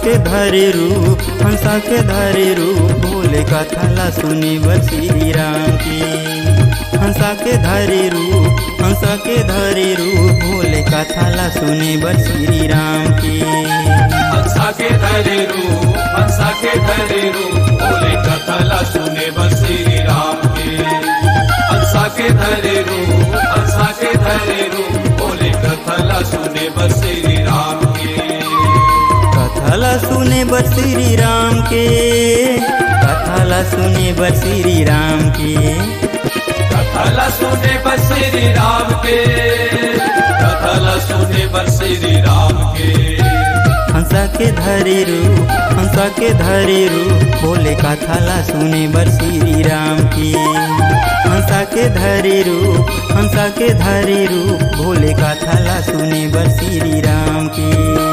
के धरे रूप हंसा के धरे रूप भोले कथा ला सुने बर श्री राम की। हंसा के धरे रूप हंसा के धरे रूप भोले कथा ला सुने बर श्री राम की। हंसा के धरे रूप हंसा के धरे रूप भोले कथा ला सुने बर श्री राम के। हंसा के धरे रूप हंसा के धरे रूप भोले कथा ला सुने बर श्री राम के। कथा ला सुने बर श्री राम के। कथा ला सुने बर श्री राम के। कथा ला सुने बर श्री राम के। कथा ला सुने बर श्री राम के। हंसा के धरे रूप हंसा के धरे रूप भोले कथा ला सुने बर श्री राम की। हंसा के धरे रूप हंसा के धरे रूप भोले कथा ला सुने बर श्री राम की।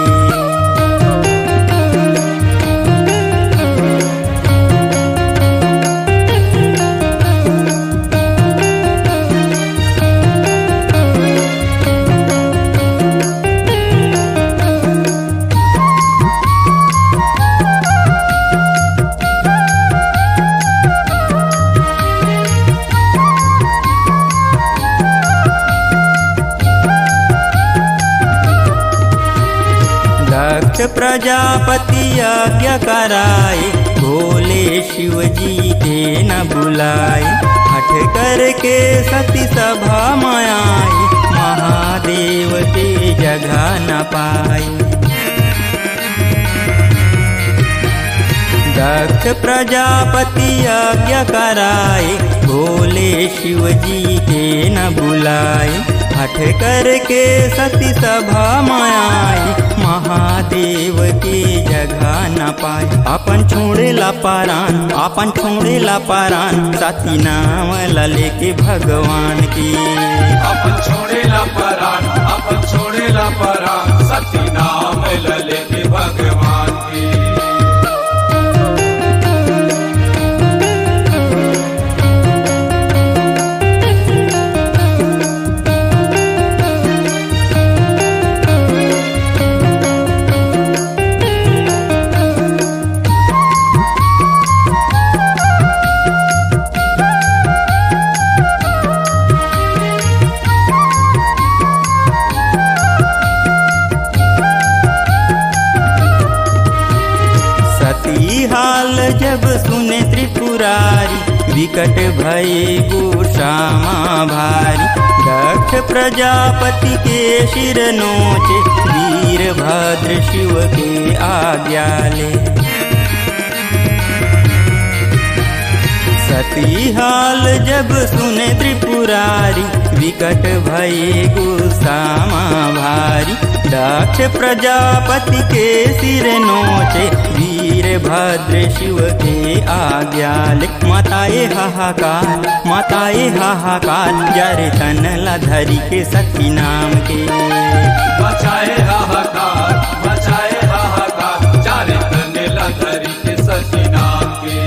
दक्ष प्रजापति यज्ञ कराए भोले शिव जी के न बुलाए। हठ करके सती सभा में आए महादेव के जगह न पाए। दक्ष प्रजापति यज्ञ कराए भोले शिव जी के न बुलाए। हठ करके सती सभा में आए महादेव के जगह न पाए। अपन छोड़े ला पारान अपन छोड़े ला पारान सती नाम ला लेके भगवान की। अपन छोड़े ला परान अपन छोड़े ला परान सती नाम ला लेके भगवान की। हाल जब सुने त्रिपुरारी विकट भये गोशामा भारी। दक्ष प्रजापति के शिर नोचे वीरभद्र शिव के आज्ञा ले। सती हाल जब सुने त्रिपुरारी विकट भये गोशामा भारी। दक्ष प्रजापति के सिर नोचे वीरभद्र शिव के आज्ञा ले। माताए हाहाकार जरे तन ला धरी के सती नाम के। बचाए हाहाकार जारे तन ला धरी के सती नाम के।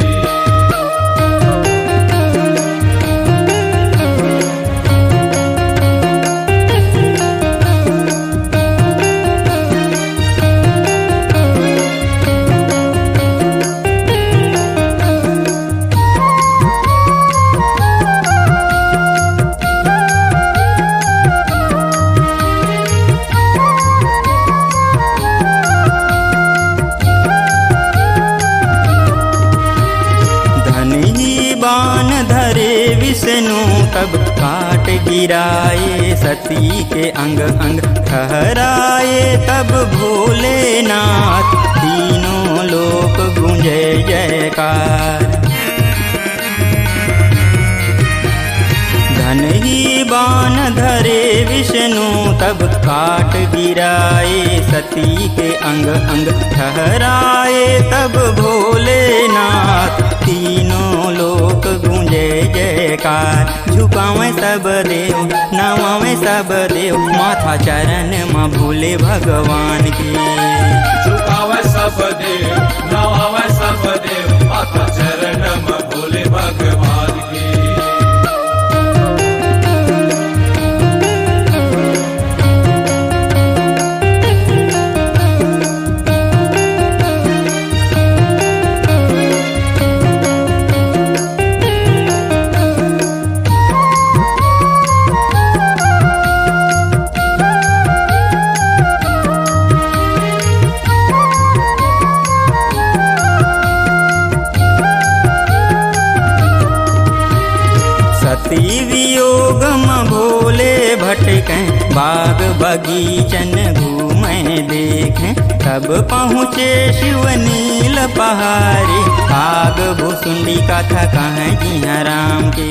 बाण धरे विष्णु तब काट गिराए सती के अंग अंग ठहराए। तब भोलेनाथ तीनों लोक गूंजे जयकार। धन ही बाण धरे विष्णु तब काट गिराए सती के अंग अंग ठहराए। तब भोलेनाथ तीनों लोक गूंजे जयकार। झुकावे सब देव नवावे सब देव माथा चरण माँ भोले भगवान की। झुकावे सब देव नवावे सब देव माथा चरण माँ भोले भगवान की। वियोग म भोले भटकें बाग बगीचन घूमें देखें, तब पहुँचे शिव नील पहाड़ी, आग भुसुंडी कथा कहें जिया राम के।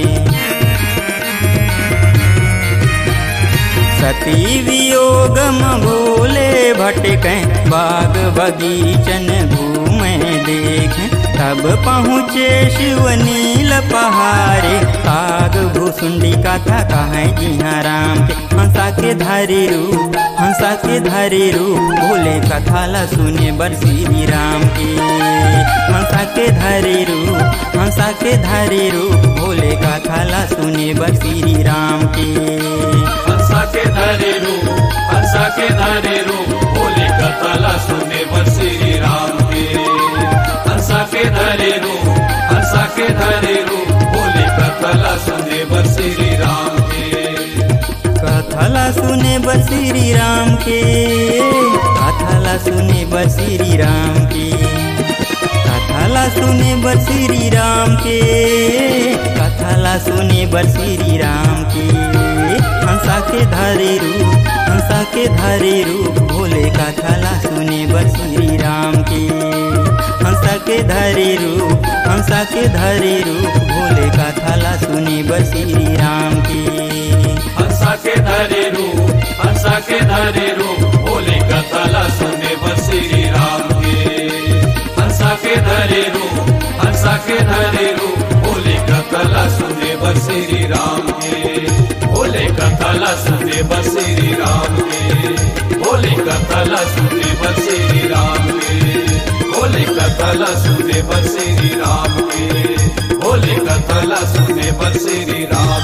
सती वियोग म भोले भटकें बाग बगीचन घूमें देखें, तब पहुँचे शिव नील पहाड़ी, आग भुसुंडी कथा कहें जिया राम के। हंसा के धारी रूप, हंसा के धारी रूप, भोले कथा ला सुने बर श्री राम के। हंसा के धारी रूप, हंसा के धारी रूप, भोले कथा ला सुने बर श्री राम के। हंसा के धरे रूप, हंसा के धरे रूप, भोले कथा ला सुने बर श्री राम के। हंसा के धरे रूप, हंसा के धरे रूप, भोले कथा ला सुने बर श्री राम के। कथा ला सुने बर श्री राम के, कथा ला सुने बर श्री राम के, कथा ला सुने बर श्री राम के, कथा ला सुने बर श्री राम के। हंसा के धारे रूप, हंसा के धारे रूप, भोले कथा ला सुने बर श्री राम के। हंसा के धारे रूप, हंसा के धारे रूप, भोले कथा ला सुने बर श्री राम के। हंसा के धरे रूप, हंसा के धरे रूप, भोले कथा ला सुने बर श्री राम के। हंसा के धरे रूप, हंसा के धरे रूप, भोले कथा ला सुने बर श्री राम के। भोले कथा ला सुने बर श्री राम के। भोले कथा ला सुने बर श्री राम के। भोले कथा ला सुने बर श्री राम के। भोले कथा ला सुने बर श्री राम।